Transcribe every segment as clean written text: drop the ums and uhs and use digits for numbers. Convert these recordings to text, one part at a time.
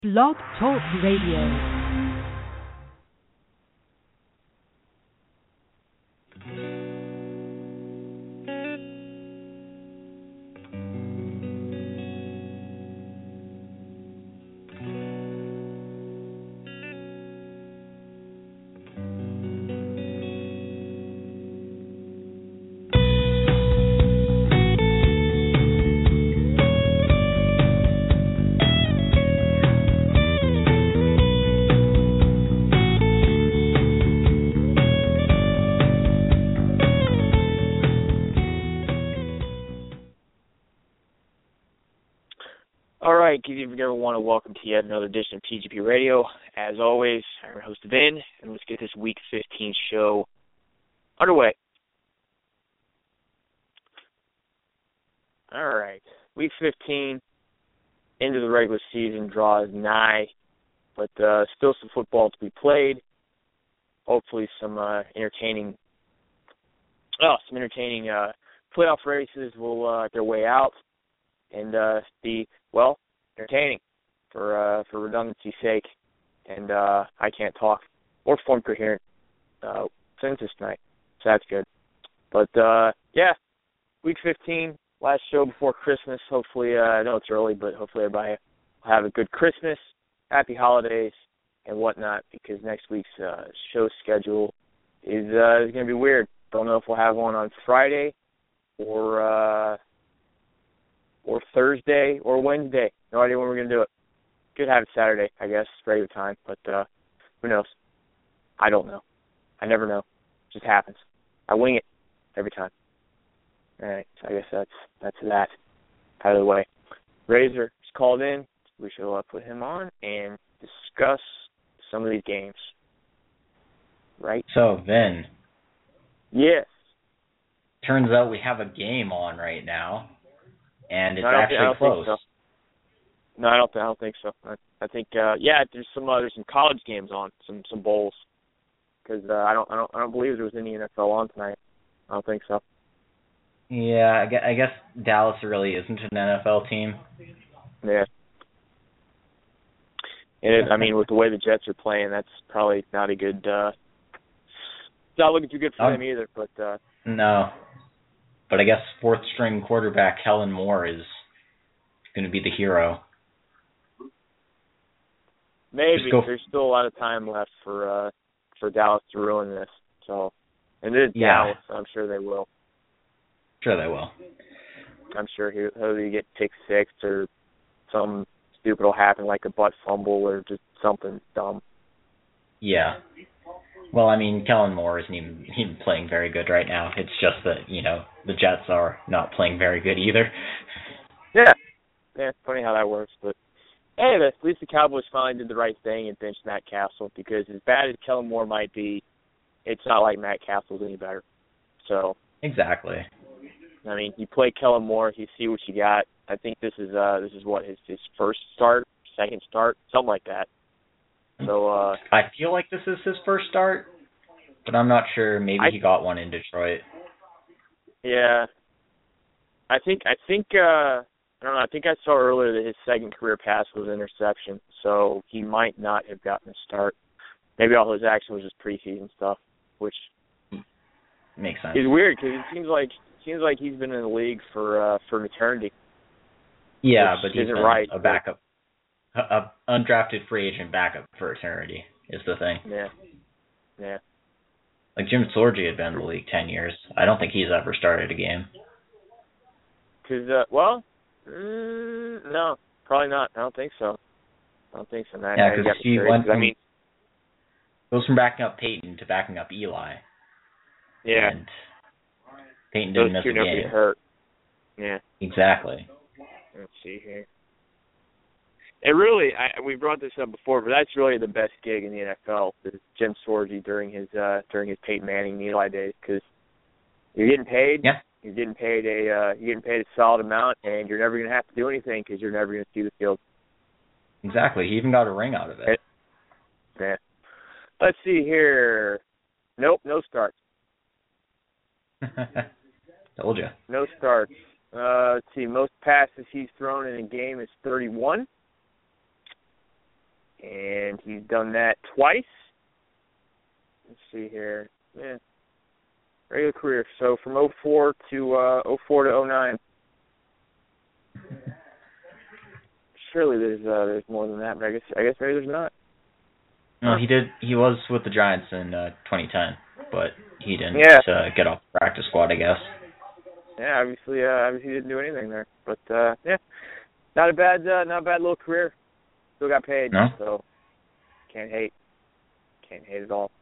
Blog Talk Radio. Good evening, everyone, and welcome to yet another edition of TGP Radio. As always, I'm your host, Vin, and let's get this Week 15 show underway. All right, Week 15, end of the regular season, draws nigh, but still some football to be played. Hopefully some entertaining playoff races will their way out and be, well, entertaining for redundancy's sake, and I can't talk or form coherent sentences tonight, so that's good. But yeah, Week 15, last show before Christmas. Hopefully, I know it's early, but hopefully everybody will have a good Christmas, happy holidays, and whatnot, because next week's show schedule is going to be weird. Don't know if we'll have one on Friday or Thursday or Wednesday. No idea when we're going to do it. Could have it Saturday, I guess, regular time, but who knows? I don't know. I never know. It just happens. I wing it every time. All right, so I guess that's that out of the way. Razor is called in. We shall put him on and discuss some of these games. Right? So, Vin. Yes. Turns out we have a game on right now. And it's actually close. So. No, I don't think so. I think there's some college games on, some bowls, because I don't believe there was any NFL on tonight. I don't think so. Yeah, I guess Dallas really isn't an NFL team. Yeah. And with the way the Jets are playing, that's probably not a good. It's not looking too good for them either. But no. But I guess fourth string quarterback Kellen Moore is going to be the hero. Maybe there's still a lot of time left for Dallas to ruin this. So, and it is Dallas. So I'm sure they will. Sure they will. I'm sure he'll get pick six or something stupid will happen, like a butt fumble or just something dumb. Yeah. Well, Kellen Moore isn't even playing very good right now. It's just that, the Jets are not playing very good either. Yeah, it's funny how that works. But, hey, at least the Cowboys finally did the right thing and benched Matt Castle, because as bad as Kellen Moore might be, it's not like Matt Castle's any better. So exactly. You play Kellen Moore, you see what you got. I think this is what, his first start, second start, something like that. So I feel like this is his first start, but I'm not sure. Maybe he got one in Detroit. Yeah, I think I don't know. I think I saw earlier that his second career pass was an interception, so he might not have gotten a start. Maybe all his action was just preseason stuff, which makes sense. Is weird, because it seems like he's been in the league for an eternity. Yeah, but he's been right, a backup. A undrafted free agent backup for eternity is the thing. Yeah. Like Jim Sorgi had been in the league 10 years. I don't think he's ever started a game. Because, no, probably not. I don't think so. Yeah, because he goes from backing up Peyton to backing up Eli. Yeah. And Peyton didn't miss a game. Get hurt. Yeah. Exactly. Let's see here. It really, we brought this up before, but that's really the best gig in the NFL is Jim Sorgi during his Peyton Manning and Eli days, because you're getting paid. Yeah. You're getting paid a solid amount, and you're never going to have to do anything because you're never going to see the field. Exactly. He even got a ring out of it. Yeah. Let's see here. Nope, no starts. Told you. No starts. Let's see. Most passes he's thrown in a game is 31. and he's done that twice. Let's see here. Yeah. Regular career. So from 04 to 09. Surely there's more than that, but I guess maybe there's not. No, he did. He was with the Giants in 2010, but he didn't get off the practice squad, I guess. Yeah, obviously he didn't do anything there, but yeah, not a bad little career. Still got paid, no? So can't hate at all.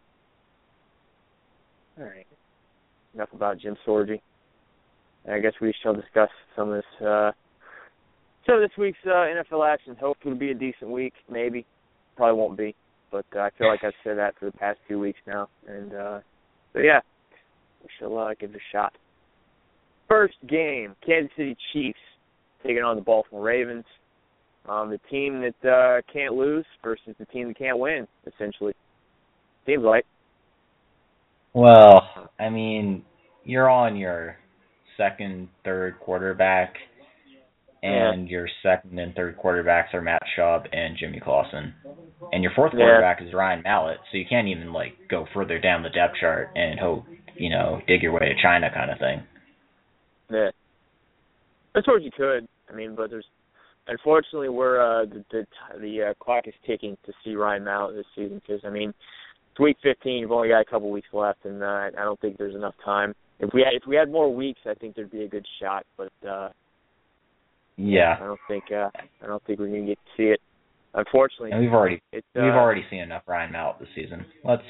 All right, enough about Jim Sorgi. I guess we shall discuss some of this week's NFL action. Hopefully it'll be a decent week, maybe. Probably won't be, but I feel like I've said that for the past 2 weeks now, and but yeah, we shall give it a shot. First game, Kansas City Chiefs taking on the Baltimore Ravens. The team that can't lose versus the team that can't win, essentially. Seems like. Well, I mean, you're on your second, third quarterback, and your second and third quarterbacks are Matt Schaub and Jimmy Clausen. And your fourth quarterback is Ryan Mallett, so you can't even, go further down the depth chart and hope, dig your way to China kind of thing. Yeah. I suppose you could. I mean, but unfortunately, the clock is ticking to see Ryan Mallett this season because, I mean, it's week 15. You've only got a couple weeks left, and I don't think there's enough time. If we had more weeks, I think there'd be a good shot. But yeah, I don't think we're gonna get to see it. Unfortunately, and we've already seen enough Ryan Mallett this season.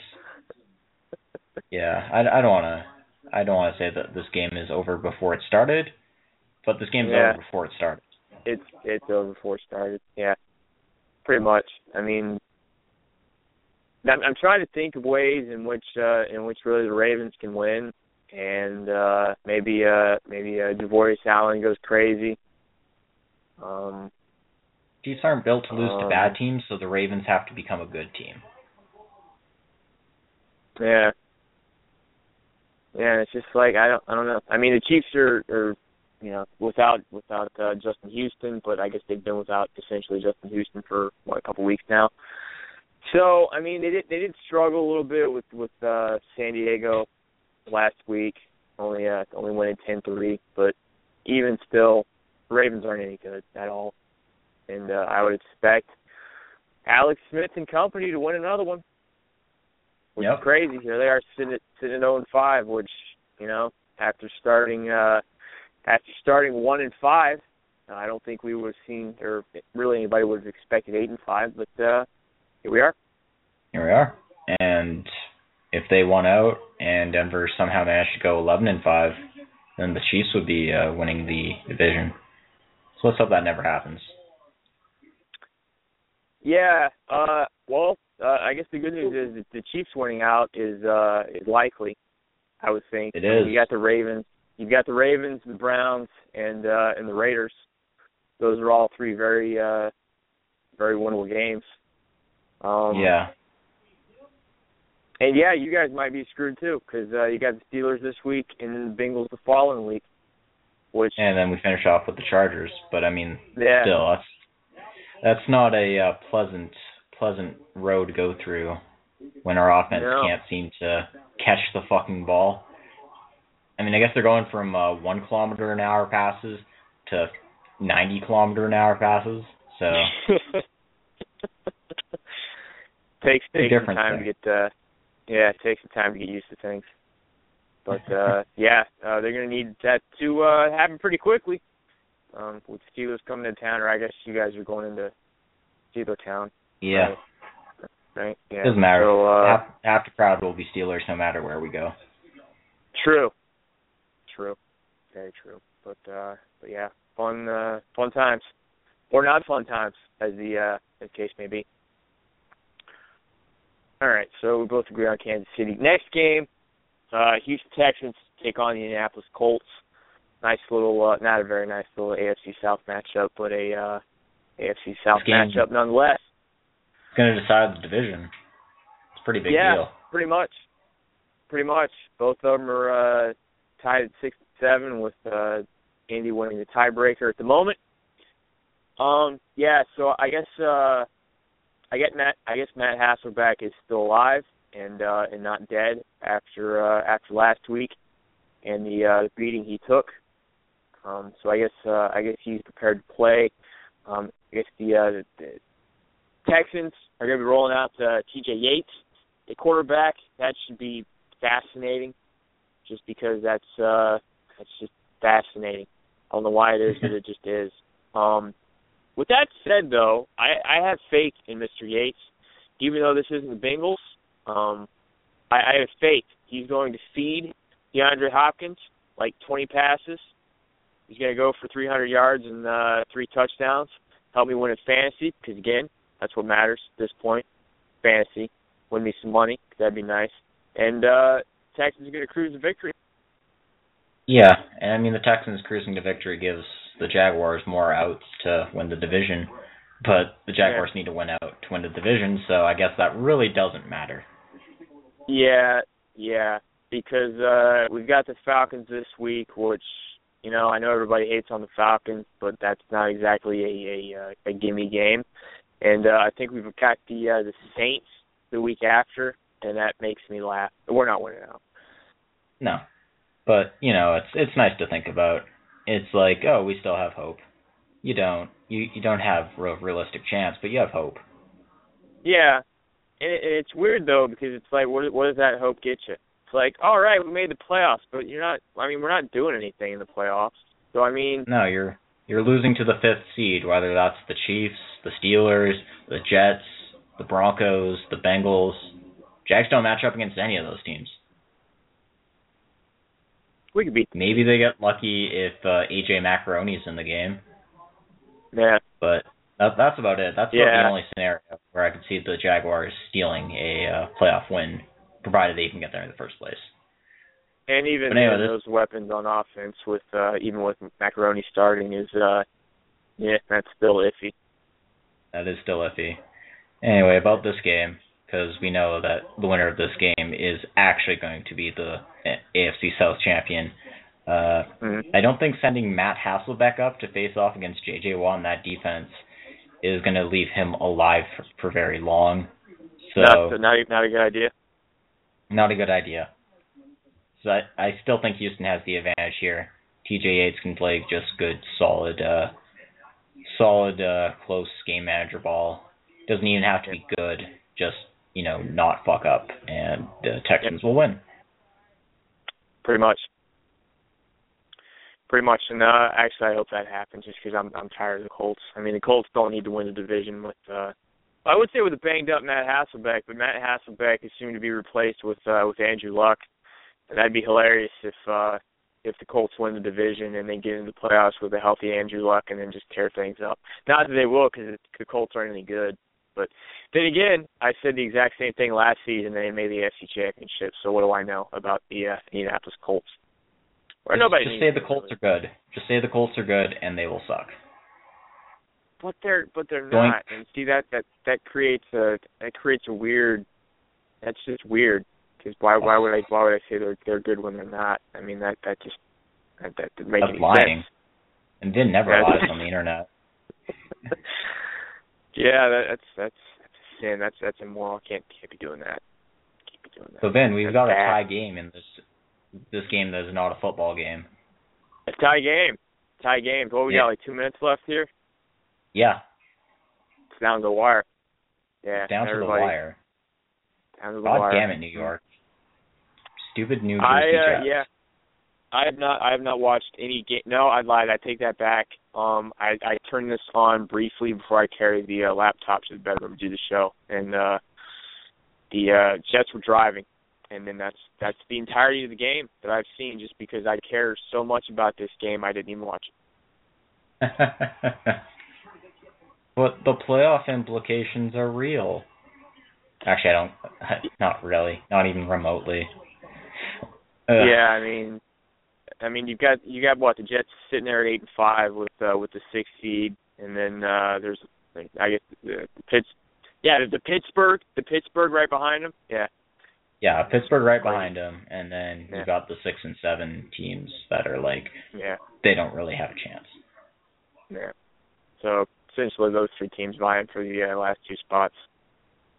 I don't want to say that this game is over before it started, but this game's over before it started. It's over before it started. Yeah, pretty much. I mean, I'm trying to think of ways in which really the Ravens can win, and maybe Javorius Allen goes crazy. Chiefs aren't built to lose to bad teams, so the Ravens have to become a good team. Yeah. Yeah, it's just like I don't know. I mean, the Chiefs are without Justin Houston, but I guess they've been without essentially Justin Houston for a couple weeks now. So I mean, they did struggle a little bit with San Diego last week, only winning 10-3, but even still, the Ravens aren't any good at all, and I would expect Alex Smith and company to win another one. Which is crazy. Here they are sitting at 0-5, which, after starting 1-5, I don't think we would have seen, or really anybody would have expected 8-5, but here we are. Here we are. And if they won out and Denver somehow managed to go 11-5, then the Chiefs would be winning the division. So let's hope that never happens. Yeah. I guess the good news is that the Chiefs winning out is likely, I would think. It is. You got the Ravens. You've got the Ravens, the Browns, and the Raiders. Those are all three very very winnable games. Yeah. And yeah, you guys might be screwed too because you got the Steelers this week and then the Bengals the following week. And then we finish off with the Chargers. But I mean, still, that's not a pleasant road to go through when our offense can't seem to catch the fucking ball. I mean, I guess they're going from 1 kilometer an hour passes to 90 kilometer an hour passes. So takes some time to get it takes some time to get used to things. But they're going to need that to happen pretty quickly. With Steelers coming to town, or I guess you guys are going into Steeler town. Yeah. Right? Yeah. Doesn't matter. So, half the crowd will be Steelers no matter where we go. True. Very true. But yeah, fun times. Or not fun times, as the case may be. All right, so we both agree on Kansas City. Next game, Houston Texans take on the Indianapolis Colts. Nice little, not a very nice little AFC South matchup, but a AFC South matchup nonetheless. It's going to decide the division. It's a pretty big deal. Yeah, pretty much. Both of them are tied at 6-7 with Indy winning the tiebreaker at the moment. So I guess I guess Matt Hasselbeck is still alive and not dead after last week and the beating he took. So I guess he's prepared to play. I guess the Texans are going to be rolling out T.J. Yates, the quarterback. That should be fascinating, just because that's just fascinating. I don't know why it is, but it just is. With that said, though, I have faith in Mr. Yates. Even though this isn't the Bengals, I have faith. He's going to feed DeAndre Hopkins like 20 passes. He's going to go for 300 yards and 3 touchdowns. Help me win in fantasy, because, again, that's what matters at this point. Fantasy. Win me some money, because that'd be nice. And Texans are going to cruise to victory. Yeah, and I mean, the Texans cruising to victory gives the Jaguars more outs to win the division, but the Jaguars need to win out to win the division, so I guess that really doesn't matter. Yeah, because we've got the Falcons this week, which, you know, I know everybody hates on the Falcons, but that's not exactly a gimme game. And I think we've got the Saints the week after, and that makes me laugh. We're not winning out. No, but, you know, it's nice to think about. It's like, oh, we still have hope. You don't. You don't have a realistic chance, but you have hope. Yeah, and it's weird, though, because it's like, what does that hope get you? It's like, all right, we made the playoffs, but we're not doing anything in the playoffs. So, I mean... No, you're losing to the 5th seed, whether that's the Chiefs, the Steelers, the Jets, the Broncos, the Bengals. Jags don't match up against any of those teams. We could beat them. Maybe they get lucky if A.J. Macaroni's in the game. Yeah. But that's about it. That's about the only scenario where I could see the Jaguars stealing a playoff win, provided they can get there in the first place. And even those weapons on offense, with even with Macaroni starting, is that's still iffy. That is still iffy. Anyway, about this game, because we know that the winner of this game is actually going to be the AFC South champion. I don't think sending Matt Hasselbeck up to face off against J.J. Watt in that defense is going to leave him alive for very long. So not a good idea. Not a good idea. So I still think Houston has the advantage here. T.J. Yates can play just good, solid, close game manager ball. Doesn't even have to be good. Just, not fuck up, and the Texans will win. Pretty much. And actually, I hope that happens, just because I'm tired of the Colts. I mean, the Colts don't need to win the division with. I would say with a banged up Matt Hasselbeck, but Matt Hasselbeck is soon to be replaced with Andrew Luck, and that'd be hilarious if the Colts win the division and then get into the playoffs with a healthy Andrew Luck and then just tear things up. Not that they will, because the Colts aren't any good. But then again, I said the exact same thing last season, and they made the AFC Championship. So what do I know about the Indianapolis Colts? Just say the Colts are good. Just say the Colts are good, and they will suck. But they're not. And see that creates a weird. That's just weird. Because why would I say they're good when they're not? I mean that makes any lying. sense. And Vin never lies on the internet. Yeah, that's a sin. That's immoral. Can't be doing that. So Vin, we've got a tie game in this game that is not a football game. A tie game. What we got? Like 2 minutes left here. Yeah. It's down to the wire. Yeah. Down to the wire. God damn it, New York. Stupid New Jersey Jets. Yeah. I have not watched any game. No, I lied. I take that back. I turned this on briefly before I carried the laptop to the bedroom to do the show, and the Jets were driving, and then that's the entirety of the game that I've seen. Just because I care so much about this game, I didn't even watch it. But the playoff implications are real. Actually, not really, not even remotely. Yeah, I mean, you got what, the Jets sitting there at 8-5 with the 6th seed, and then there's, I guess, the Pittsburgh right behind them. Yeah, Pittsburgh right behind them, and then you got the 6 and 7 teams that are they don't really have a chance. Yeah. So essentially, those 3 teams vying for the last 2 spots.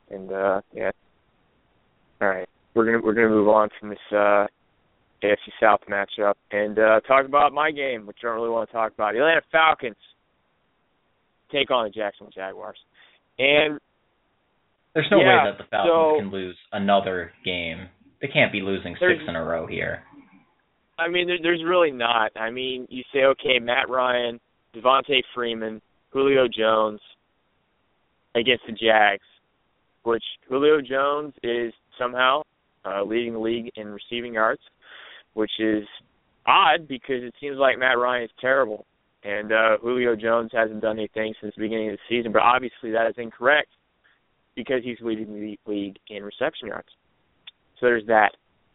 And yeah. All right, we're gonna move on from this AFC South matchup and talk about my game, which I don't really want to talk about. The Atlanta Falcons take on the Jacksonville Jaguars, and there's no way that the Falcons can lose another game. They can't be losing 6 in a row here. I mean, there's really not. I mean, you say, okay, Matt Ryan, Devontae Freeman, Julio Jones against the Jags, which Julio Jones is somehow leading the league in receiving yards, which is odd because it seems like Matt Ryan is terrible. And Julio Jones hasn't done anything since the beginning of the season, but obviously that is incorrect because he's leading the league in reception yards. So there's that.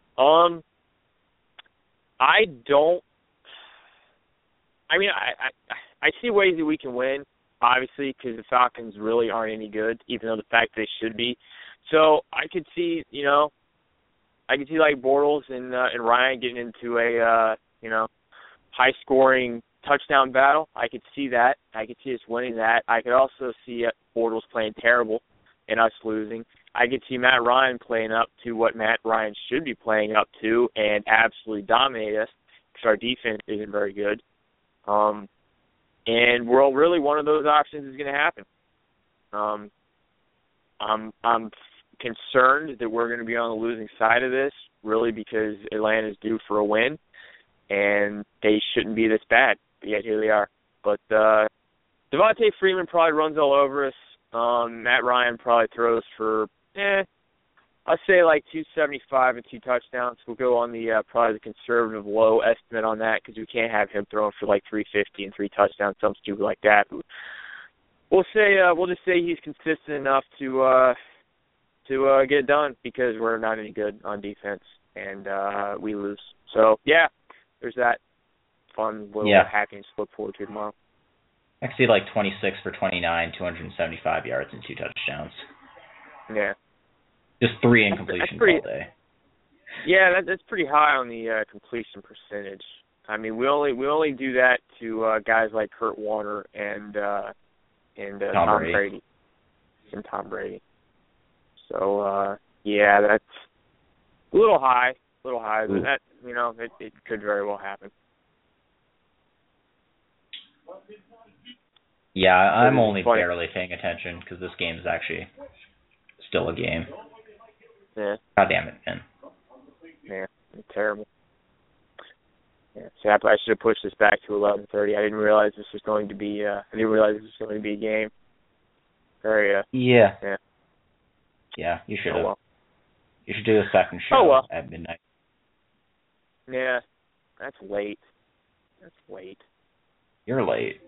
I see ways that we can win, obviously, because the Falcons really aren't any good, even though the fact they should be. So I could see, like Bortles and Ryan getting into a, high-scoring touchdown battle. I could see that. I could see us winning that. I could also see Bortles playing terrible and us losing. I could see Matt Ryan playing up to what Matt Ryan should be playing up to and absolutely dominate us because our defense isn't very good. And really one of those options is going to happen. I'm concerned that we're going to be on the losing side of this, really, because Atlanta's due for a win, and they shouldn't be this bad. But yet here they are. But Devontae Freeman probably runs all over us. Matt Ryan probably throws for, I'd say like 275 and 2 touchdowns. We'll go on the probably the conservative low estimate on that because we can't have him throwing for like 350 and 3 touchdowns, something stupid like that. We'll just say he's consistent enough to get it done because we're not any good on defense and we lose. So yeah, there's that fun little happiness to look forward to tomorrow. I see like 26 for 29, 275 yards and 2 touchdowns. Yeah. Just 3 incompletions all day. Yeah, that's pretty high on the completion percentage. I mean, we only do that to guys like Kurt Warner and Tom Brady. And Tom Brady. So yeah, that's a little high, but that it could very well happen. Yeah, I'm only barely paying attention because this game is actually still a game. Yeah. God damn it, Ben. Yeah, it's terrible. Yeah, so I should have pushed this back to 11:30. I didn't realize this was going to be. A game. Very. Yeah. Yeah, you should have. Well. You should do a second show at midnight. Yeah, that's late. You're late.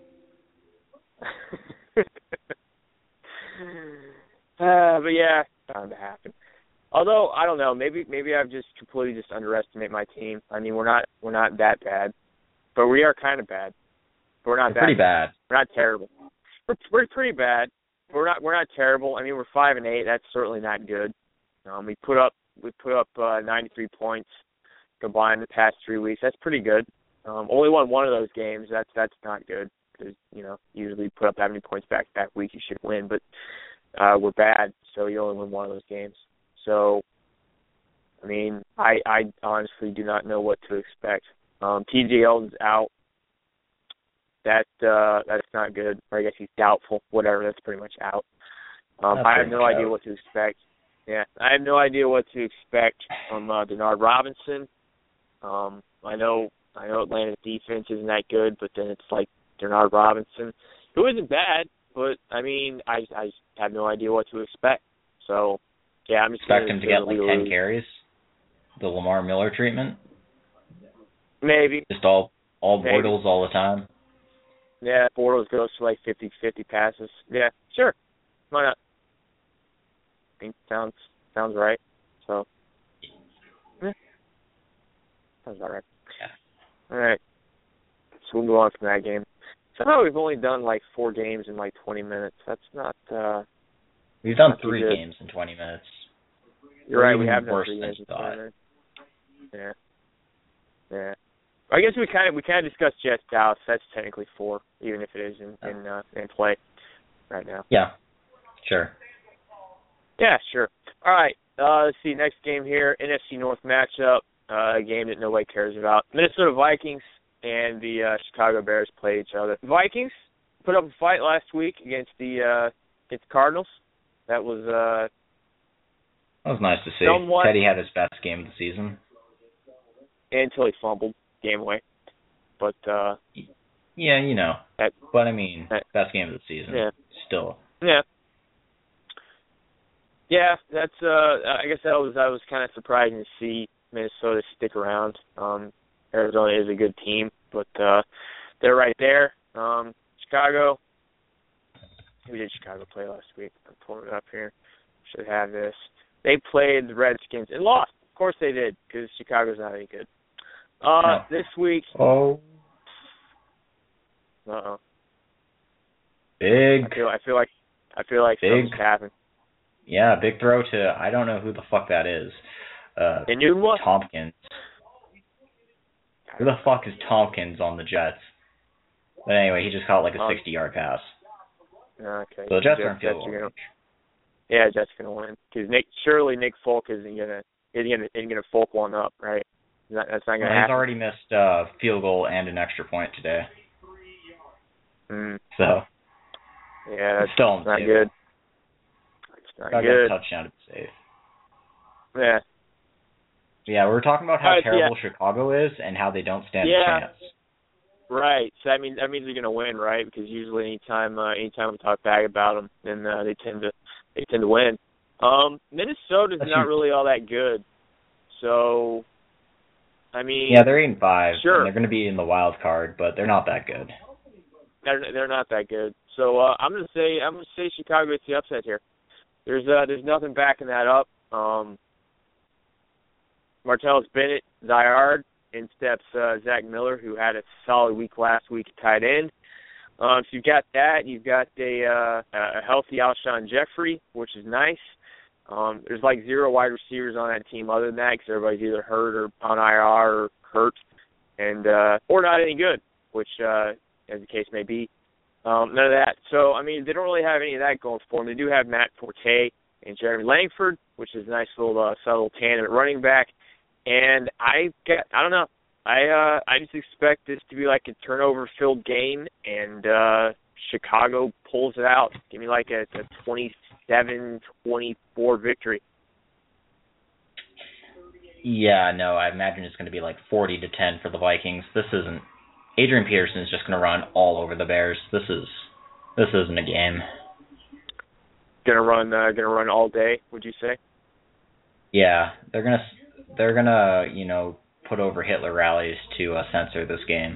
But yeah, bound to happen. Although I don't know, maybe I've just completely underestimated my team. I mean, we're not that bad, but we are kind of bad. We're not pretty bad. We're not terrible. We're pretty bad. We're not terrible. I mean, we're 5-8. That's certainly not good. We put up 93 points combined the past 3 weeks. That's pretty good. Only won one of those games. That's not good because usually put up that many points back-to-back weeks you should win, but we're bad, so you only win one of those games. So, I mean, I honestly do not know what to expect. T.J. Yeldon's out. That's not good. Or I guess he's doubtful. Whatever. That's pretty much out. I have no idea what to expect. Yeah, I have no idea what to expect from Denard Robinson. I know Atlanta's defense isn't that good, but then it's like Denard Robinson, who isn't bad, but I mean, I have no idea what to expect. So, yeah, I'm just expect him to get like 10 carries. The Lamar Miller treatment. Maybe. Just all Bortles all the time. Yeah, Bortles goes for like 50 passes. Yeah, sure. Why not? I think sounds right. So, yeah. Sounds about right. Yeah. All right. So we'll go on from that game. Somehow we've only done like 4 games in like 20 minutes. That's not. We've done 3 games in 20 minutes. You're right. We have done 3 games in 20 minutes. Yeah. I guess we kind of discussed Jets Dallas. That's technically 4, even if it is in play right now. Yeah. Sure. Yeah, sure. All right. Let's see. Next game here, NFC North matchup. A game that nobody cares about. Minnesota Vikings and the Chicago Bears play each other. The Vikings put up a fight last week against the Cardinals. That was nice to see. Somewhat, Teddy had his best game of the season. Until he fumbled game away. But yeah, you know. But I mean, best game of the season. Yeah. Still. Yeah. Yeah, that's I guess that was kind of surprising to see Minnesota stick around. Arizona is a good team, but they're right there. Chicago. Who did Chicago play last week? I'm pulling it up here. Should have this. They played the Redskins and lost. Of course they did, because Chicago's not any good. No. This week. Oh. Big. I feel like something's happened. Yeah, big throw to, I don't know who the fuck that is. Tompkins. Who the fuck is Tompkins on the Jets? But anyway, he just caught like a 60-yard pass. Okay. So the Jets aren't feeling it. Yeah, Jets gonna win because Nick Folk isn't gonna Folk one up, right? That's not gonna happen. He's already missed a field goal and an extra point today. So. Yeah, that's still not good. It's not good. A touchdown to be safe. Yeah. Yeah, we were talking about how terrible Chicago is and how they don't stand a chance. Right. So that means they're going to win, right? Because usually anytime we talk bad about them, then they tend to win. Minnesota's not really all that good. So, I mean, yeah, they're 8-5. Sure. And they're going to be in the wild card, but they're not that good. They're not that good. So I'm going to say Chicago gets the upset here. There's nothing backing that up. Martellus Bennett, Zyard. In steps Zach Miller, who had a solid week last week at tight end. So you've got that. You've got a healthy Alshon Jeffrey, which is nice. There's like 0 wide receivers on that team other than that because everybody's either hurt or on IR or hurt, and or not any good, which, as the case may be. None of that. So, I mean, they don't really have any of that going for them. They do have Matt Forte and Jeremy Langford, which is a nice little subtle tandem at running back. And I don't know. I just expect this to be like a turnover-filled game, and Chicago pulls it out. Give me like a 27-24 victory. Yeah, no, I imagine it's going to be like 40-10 for the Vikings. Adrian Peterson is just going to run all over the Bears. This isn't a game. Gonna run all day, would you say? Yeah, they're gonna, put over Hitler rallies to censor this game.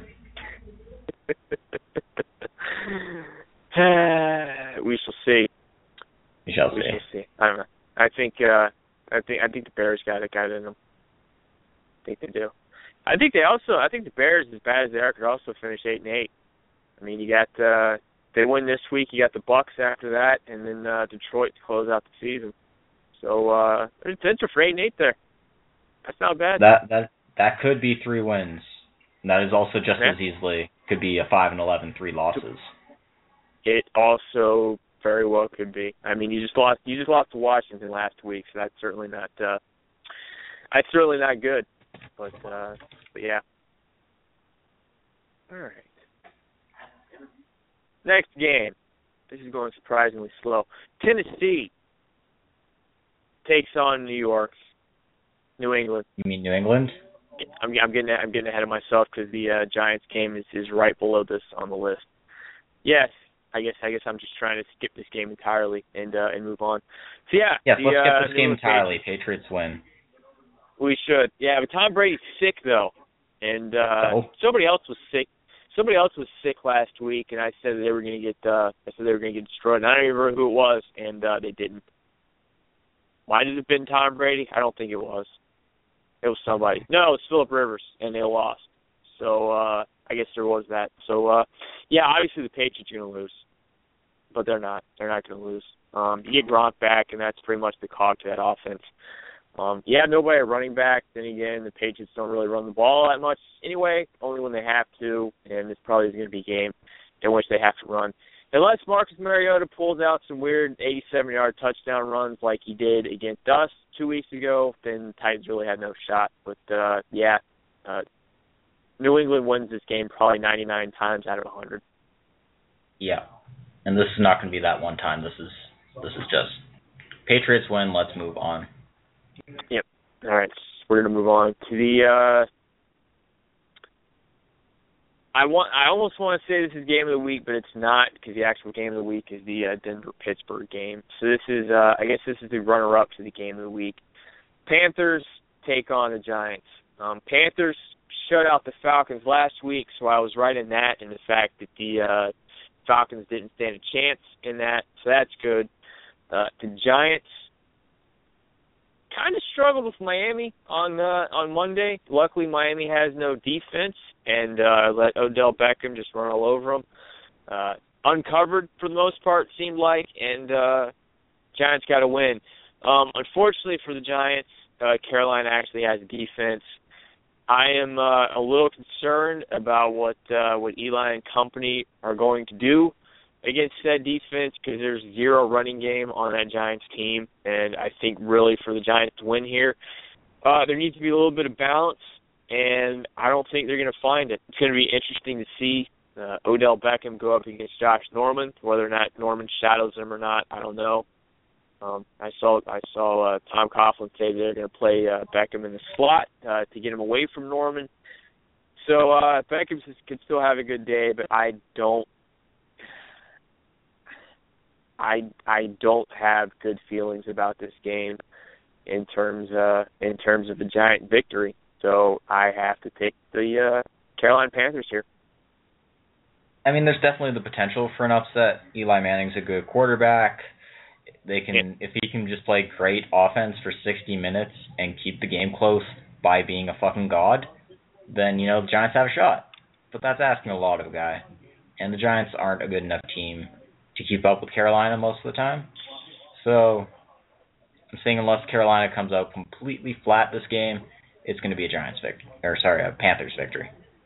We shall see. We shall see. I don't know. I think the Bears got it in them. I think they do. I think the Bears, as bad as they are, could also finish 8-8. I mean, you got they win this week. You got the Bucks after that, and then Detroit to close out the season. So there's potential for 8-8 there. That's not bad. That could be 3 wins. And that is also just as easily could be a 5-11, 3 losses. It also very well could be. I mean, you just lost to Washington last week, so that's certainly not good. But yeah. All right. Next game. This is going surprisingly slow. Tennessee takes on New England. You mean New England? I'm getting ahead of myself because the Giants game is right below this on the list. Yes, I guess I'm just trying to skip this game entirely and move on. So yeah. Yes, let's skip this game entirely. Patriots win. We should. Yeah, but Tom Brady's sick though, and somebody else was sick. Somebody else was sick last week, and I said they were going to get. Destroyed. And I don't even remember who it was, and they didn't. Might it have been Tom Brady? I don't think it was. It was somebody. No, it was Phillip Rivers, and they lost. So I guess there was that. So yeah, obviously the Patriots are going to lose, but they're not. They're not going to lose. You get Gronk back, and that's pretty much the cog to that offense. Yeah, nobody at running back. Then again, the Patriots don't really run the ball that much anyway, only when they have to, and this probably is going to be a game in which they have to run. unless Marcus Mariota pulls out some weird 87-yard touchdown runs like he did against us 2 weeks ago, then Titans really had no shot. But, New England wins this game probably 99 times out of 100. Yeah, and this is not going to be that one time. This is just Patriots win. Let's move on. Yep. All right, we're going to move on to the. I almost want to say this is game of the week, but it's not, because the actual game of the week is the Denver-Pittsburgh game. So this is, I guess this is the runner-up to the game of the week. Panthers take on the Giants. Panthers shut out the Falcons last week, so I was right in that, and the fact that the Falcons didn't stand a chance in that, so that's good. The Giants kind of struggled with Miami on Monday. Luckily, Miami has no defense, and let Odell Beckham just run all over them. Uncovered for the most part, seemed like, and Giants got a win. Unfortunately for the Giants, Carolina actually has a defense. I am a little concerned about what Eli and company are going to do against that defense, because there's zero running game on that Giants team, and I think really for the Giants to win here, there needs to be a little bit of balance, and I don't think they're going to find it. It's going to be interesting to see Odell Beckham go up against Josh Norman. Whether or not Norman shadows him or not, I don't know. I saw Tom Coughlin say they're going to play Beckham in the slot to get him away from Norman. So Beckham can still have a good day, but I don't have good feelings about this game in terms of the Giant victory. So I have to pick the Carolina Panthers here. I mean, there's definitely the potential for an upset. Eli Manning's a good quarterback. If he can just play great offense for 60 minutes and keep the game close by being a fucking god, then, the Giants have a shot. But that's asking a lot of a guy. And the Giants aren't a good enough team to keep up with Carolina most of the time. So I'm saying unless Carolina comes out completely flat this game, it's going to be a Panthers victory.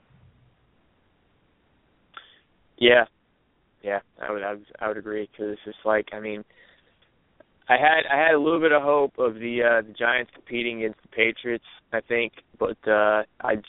Yeah, I would agree, because it's just like, I mean, I had a little bit of hope of the Giants competing against the Patriots, I think, but I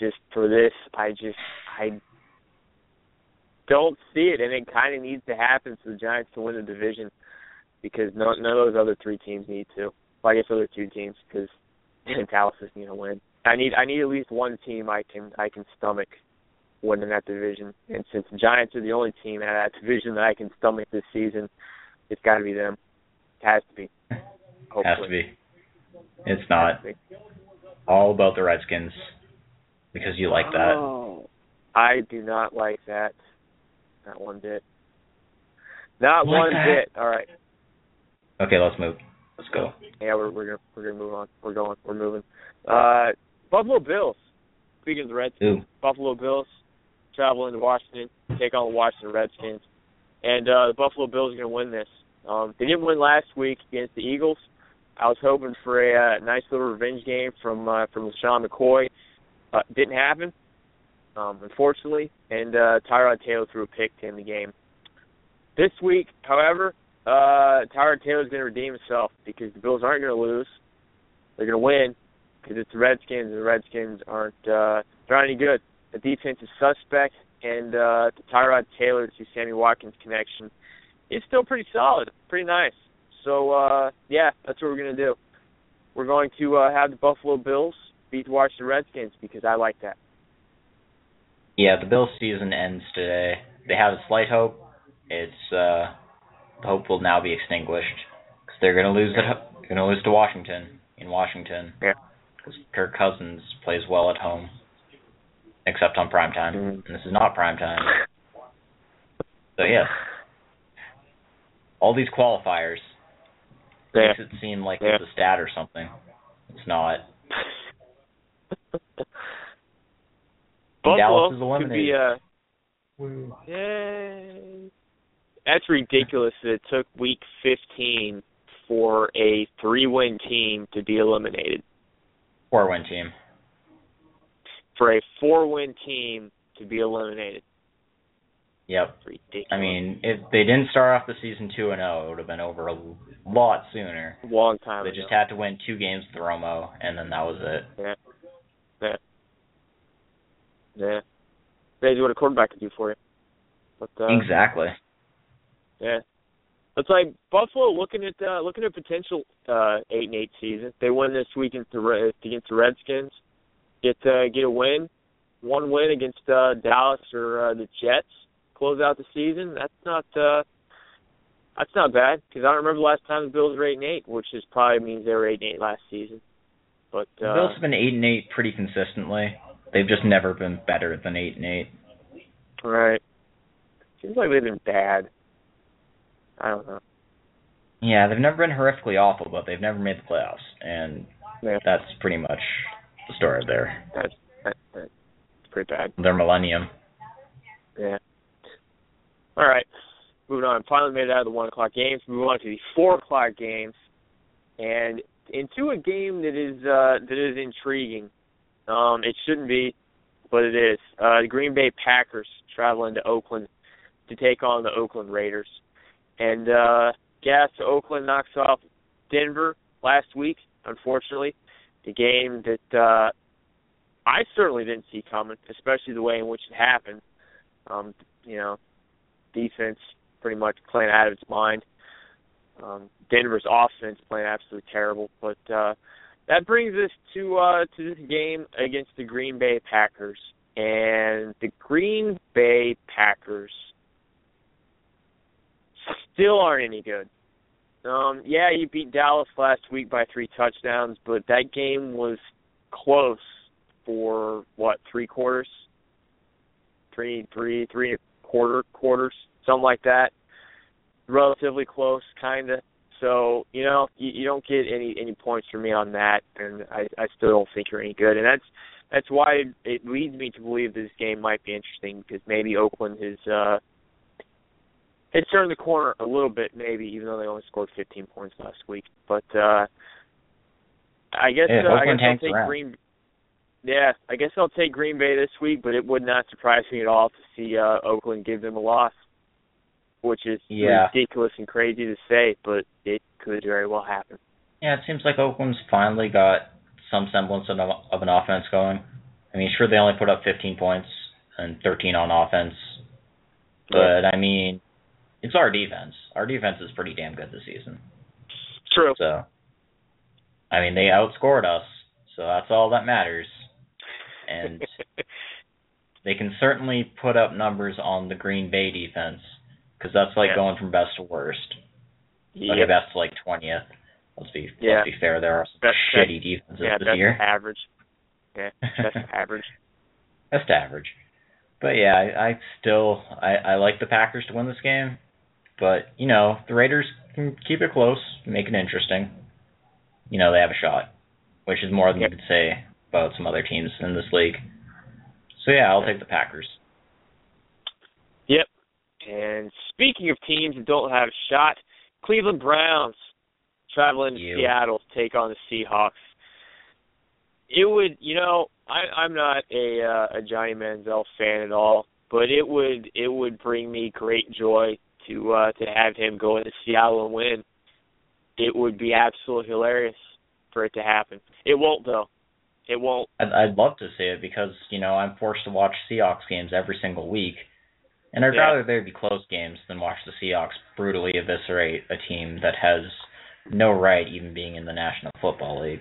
don't see it, and it kind of needs to happen for the Giants to win the division, because none of those other three teams need to. Well, I guess other two teams, because Dallas isn't going to win. I need at least one team I can stomach winning that division, and since the Giants are the only team out of that division that I can stomach this season, it's got to be them. It has to be. Hopefully. Has to be. It's not all about the Redskins because you like that. Oh, I do not like that. Not one bit. Not like one bit. All right. Okay, let's move. Let's go. Yeah, we're gonna move on. We're moving. Buffalo Bills. Speaking of the Redskins, Buffalo Bills travel into Washington, take on the Washington Redskins, and the Buffalo Bills are gonna win this. They didn't win last week against the Eagles. I was hoping for a nice little revenge game from LaShawn McCoy. Didn't happen, unfortunately, and Tyrod Taylor threw a pick to end the game. This week, however, Tyrod Taylor's going to redeem himself because the Bills aren't going to lose. They're going to win because it's the Redskins, and the Redskins aren't they're not any good. The defense is suspect, and the Tyrod Taylor to Sammy Watkins connection is still pretty solid, pretty nice. So, that's what we're going to do. We're going to have the Buffalo Bills beat the Washington Redskins because I like that. Yeah, the Bills' season ends today. They have a slight hope. It's the hope will now be extinguished because they're going to lose. Going to lose to Washington in Washington. Yeah. Because Kirk Cousins plays well at home, except on primetime, and this is not primetime. So yes, all these qualifiers makes it seem like it's a stat or something. It's not. Dallas is eliminated. Yay. That's ridiculous that it took week 15 for a 3-win team to be eliminated. 4-win team. For a 4-win team to be eliminated. Yep. Ridiculous. I mean, if they didn't start off the season 2-0, it would have been over a lot sooner. A long time They ago. just had to win 2 games with Romo, and then that was it. Yeah. Crazy what a quarterback can do for you. But, exactly. Yeah. It's like Buffalo looking at potential 8-8 season. They win this week against the Redskins. Get a win, one win against Dallas or the Jets. Close out the season. That's not bad, because I don't remember the last time the Bills were 8-8, which is probably means they were 8-8 last season. But the Bills have been 8-8 pretty consistently. They've just never been better than 8-8. Right. Seems like they've been bad. I don't know. Yeah, they've never been horrifically awful, but they've never made the playoffs, and that's pretty much the story there. That's pretty bad. Their millennium. Yeah. All right. Moving on. Finally made it out of the 1 o'clock games. Moving on to the 4 o'clock games, and into a game that is intriguing. It shouldn't be, but it is. The Green Bay Packers traveling to Oakland to take on the Oakland Raiders. And, Oakland knocks off Denver last week, unfortunately. The game that I certainly didn't see coming, especially the way in which it happened. Defense pretty much playing out of its mind. Denver's offense playing absolutely terrible. But that brings us to this game against the Green Bay Packers. And the Green Bay Packers still aren't any good. You beat Dallas last week by 3 touchdowns, but that game was close for, 3 quarters? 3.25 quarters, something like that. Relatively close, kind of. So, you don't get any points from me on that, and I still don't think you're any good. And that's why it leads me to believe this game might be interesting, because maybe Oakland has turned the corner a little bit, maybe, even though they only scored 15 points last week. But I guess I'll take I guess I'll take Green Bay this week, but it would not surprise me at all to see Oakland give them a loss, which is ridiculous and crazy to say, but it could very well happen. Yeah, it seems like Oakland's finally got some semblance of an offense going. I mean, sure, they only put up 15 points and 13 on offense, but, I mean, it's our defense. Our defense is pretty damn good this season. True. So, I mean, they outscored us, so that's all that matters. And they can certainly put up numbers on the Green Bay defense, because that's like going from best to worst. Okay, best to 20th. Let's be fair. There are some shitty defenses this year. Average. Yeah, best average. Best average. But I still like the Packers to win this game. But, the Raiders can keep it close, make it interesting. They have a shot, which is more than you could say about some other teams in this league. So, I'll take the Packers. Yep. And speaking of teams that don't have a shot, Cleveland Browns traveling to Seattle to take on the Seahawks. It would, I'm not a Johnny Manziel fan at all, but it would bring me great joy to have him go into Seattle and win. It would be absolutely hilarious for it to happen. It won't, though. It won't. I'd love to see it because, I'm forced to watch Seahawks games every single week. And I'd rather there be close games than watch the Seahawks brutally eviscerate a team that has no right even being in the National Football League.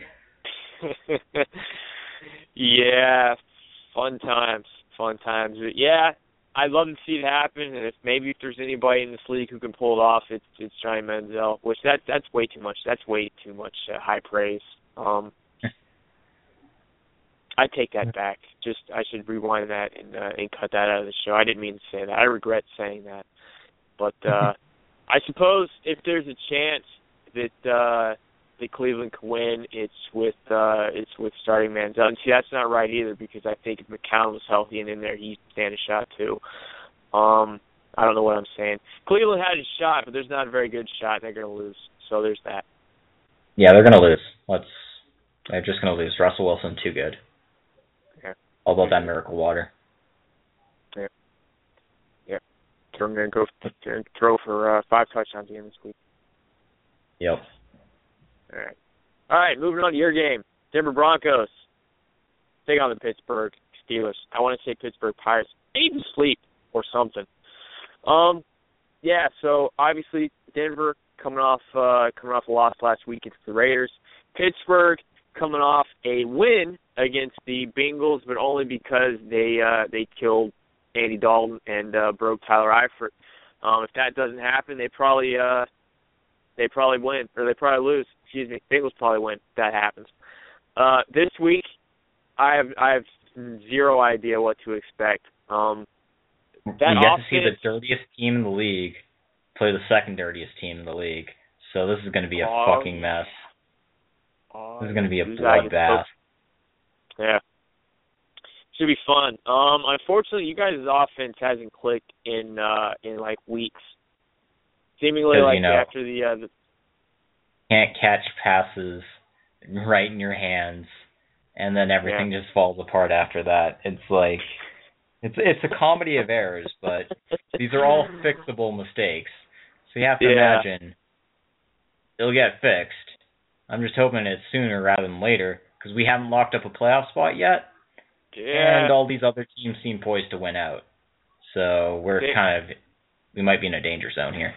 Fun times. But I'd love to see it happen, and if there's anybody in this league who can pull it off, it's Johnny Manziel, which that's way too much. That's way too much high praise. I take that back. I should rewind that and cut that out of the show. I didn't mean to say that. I regret saying that. But I suppose if there's a chance that Cleveland can win, it's with starting Manziel. And see, that's not right either, because I think if McCown was healthy and in there, he'd stand a shot too. I don't know what I'm saying. Cleveland had a shot, but there's not a very good shot. They're going to lose. So there's that. Yeah, they're going to lose. They're just going to lose. Russell Wilson, too good. Yeah. All about that miracle water. Yeah. I'm going to go throw for 5 touchdowns again this week. Yep. All right, moving on to your game. Denver Broncos take on the Pittsburgh Steelers. I want to say Pittsburgh Pirates. They need to sleep or something. Yeah, so obviously Denver coming off a loss last week against the Raiders. Pittsburgh coming off a win against the Bengals, but only because they killed Andy Dalton and broke Tyler Eifert. If that doesn't happen, they probably win, or they probably lose. Excuse me, Bengals probably win if that happens. This week, I have zero idea what to expect. We get to see the dirtiest team in the league play the second dirtiest team in the league, so this is going to be a fucking mess. This is going to be a bloodbath. Yeah. Should be fun. Unfortunately, you guys' offense hasn't clicked in like weeks. Seemingly like after the can't catch passes right in your hands, and then everything just falls apart after that. It's like it's a comedy of errors, but these are all fixable mistakes. So you have to imagine it'll get fixed. I'm just hoping it's sooner rather than later, because we haven't locked up a playoff spot yet, and all these other teams seem poised to win out. So we might be in a danger zone here.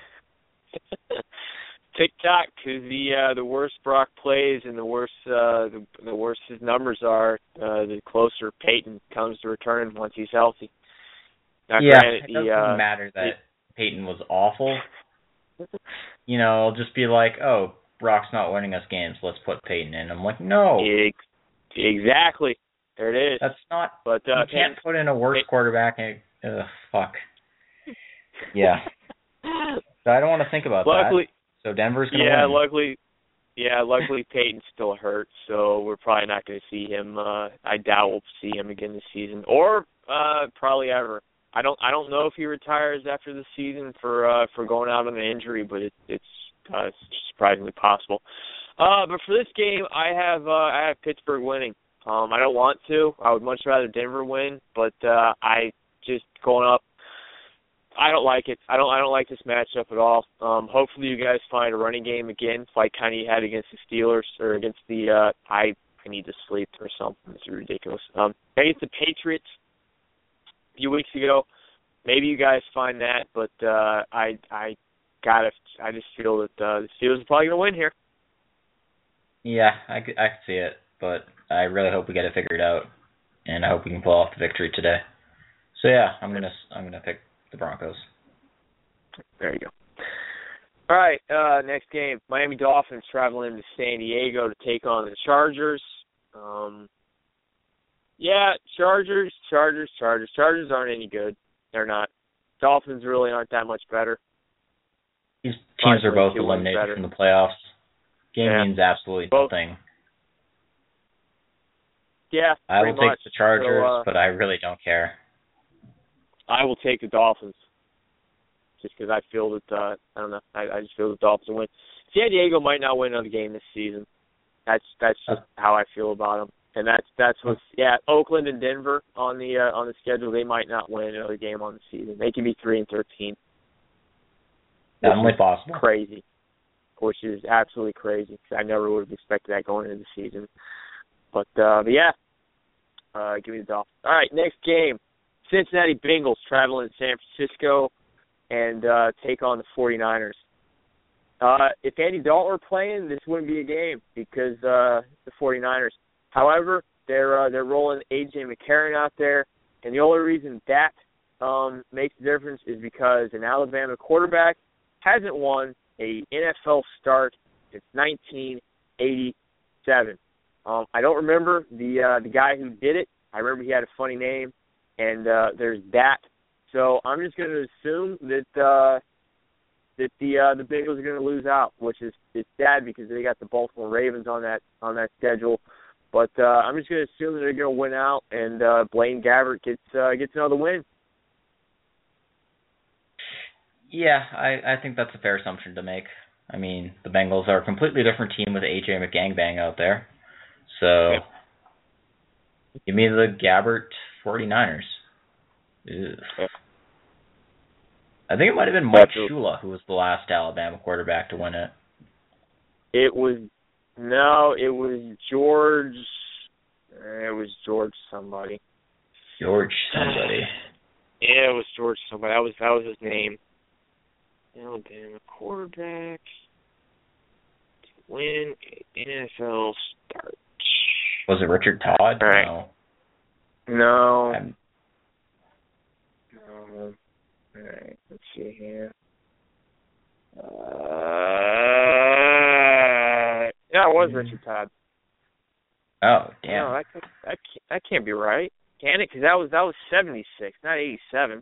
TikTok, because the worse Brock plays and the worse his numbers are, the closer Peyton comes to return once he's healthy. Now, it doesn't matter that Peyton was awful. It'll just be like, oh, Brock's not winning us games, let's put Peyton in. I'm like, no. Exactly. There it is. That's not, but you can't put in a worse quarterback. Fuck. Yeah. So I don't want to think about that. So Denver's going to win. Luckily Peyton's still hurt, so we're probably not going to see him. I doubt we'll see him again this season, or probably ever. I don't know if he retires after the season for going out on an injury, but it's surprisingly possible. But for this game, I have Pittsburgh winning. I don't want to. I would much rather Denver win, but I just going up. I don't like it. I don't like this matchup at all. Hopefully you guys find a running game again, like kind of you had against the Steelers or against the I need to sleep or something. It's ridiculous. Against the Patriots a few weeks ago, maybe you guys find that, but I just feel that the Steelers are probably going to win here. Yeah, I can see it, but I really hope we get it figured out, and I hope we can pull off the victory today. So yeah, I'm gonna pick the Broncos. There you go. All right, next game, Miami Dolphins traveling to San Diego to take on the Chargers. Chargers. Chargers aren't any good. They're not. Dolphins really aren't that much better. These teams are both eliminated from the playoffs. Game means absolutely nothing. Yeah, I will take the Chargers, but I really don't care. I will take the Dolphins, just because I feel that I don't know. I just feel the Dolphins will win. San Diego might not win another game this season. That's just how I feel about them, and that's what's Oakland and Denver on the schedule. They might not win another game on the season. They can be 3-13. Definitely possible. Crazy, which is absolutely crazy. I never would have expected that going into the season. But give me the Dolphins. All right, next game. Cincinnati Bengals traveling to San Francisco and take on the 49ers. If Andy Dalton were playing, this wouldn't be a game because the 49ers. However, they're rolling A.J. McCarron out there, and the only reason that makes a difference is because an Alabama quarterback hasn't won a NFL start since 1987. I don't remember the guy who did it. I remember he had a funny name, and there's that. So I'm just going to assume that the Bengals are going to lose out, which is sad because they got the Baltimore Ravens on that schedule. But I'm just going to assume that they're going to win out, and Blaine Gabbert gets another win. Yeah, I think that's a fair assumption to make. I mean, the Bengals are a completely different team with A.J. McGangbang out there. So, give me the Gabbert 49ers. I think it might have been Mike Shula who was the last Alabama quarterback to win it. It was George. It was George somebody. George somebody. Yeah, it was George somebody. That was his name. Alabama quarterback to win an NFL start. Was it Richard Todd? Right. No. No. All right. Let's see here. Yeah, it was Richard Todd. Oh, damn. No, that can't be right. Can it? Because that was 76, not 87.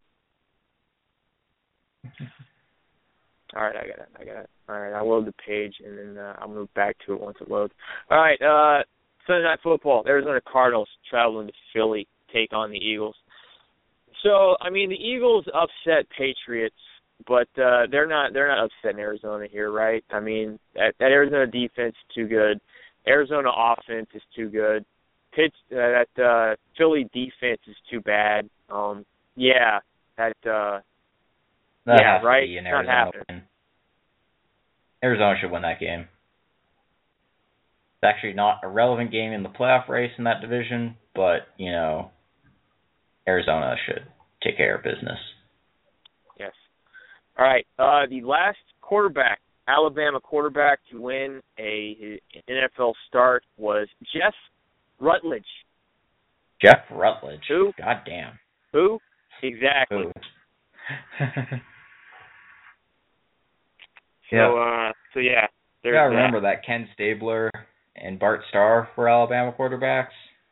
All right, I got it. All right, I'll load the page, and then I'll move back to it once it loads. All right, Sunday Night Football. Arizona Cardinals traveling to Philly, take on the Eagles. So, I mean, the Eagles upset Patriots, but they're not upsetting Arizona here, right? I mean, that Arizona defense is too good. Arizona offense is too good. That Philly defense is too bad. Yeah, that yeah, has right. To be an Arizona win. Arizona should win that game. It's actually not a relevant game in the playoff race in that division, but Arizona should take care of business. Yes. All right. The last quarterback, Alabama quarterback, to win an NFL start was Jeff Rutledge. Jeff Rutledge. Who? God damn. Who? Exactly. Who? So yeah. You gotta remember that Ken Stabler and Bart Starr were Alabama quarterbacks.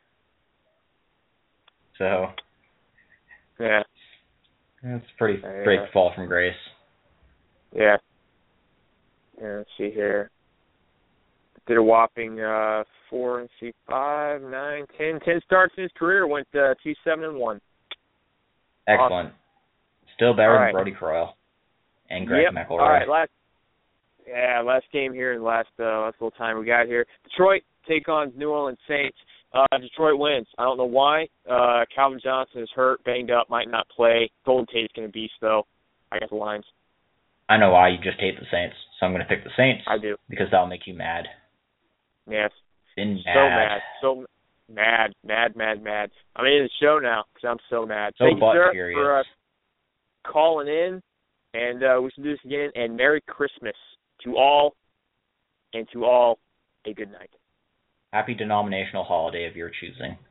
So. Yeah. That's a pretty great fall from grace. Yeah. Let's see here. Did a whopping 4 and 5, 9, 10 starts in his career. Went 2-7-1. Excellent. Awesome. Still better than Brody Croyle and Greg McElroy. All right, last game here in the last little time we got here. Detroit take on New Orleans Saints. Detroit wins. I don't know why. Calvin Johnson is hurt, banged up, might not play. Golden Tate's going to beast, though. I got the lines. I know why you just hate the Saints, so I'm going to pick the Saints. I do. Because that'll make you mad. Yes. Been mad. So mad. I'm in the show now because I'm so mad. So Thank you, sir, furious. for calling in, and we should do this again. And Merry Christmas to all, and to all, a good night. Happy denominational holiday of your choosing.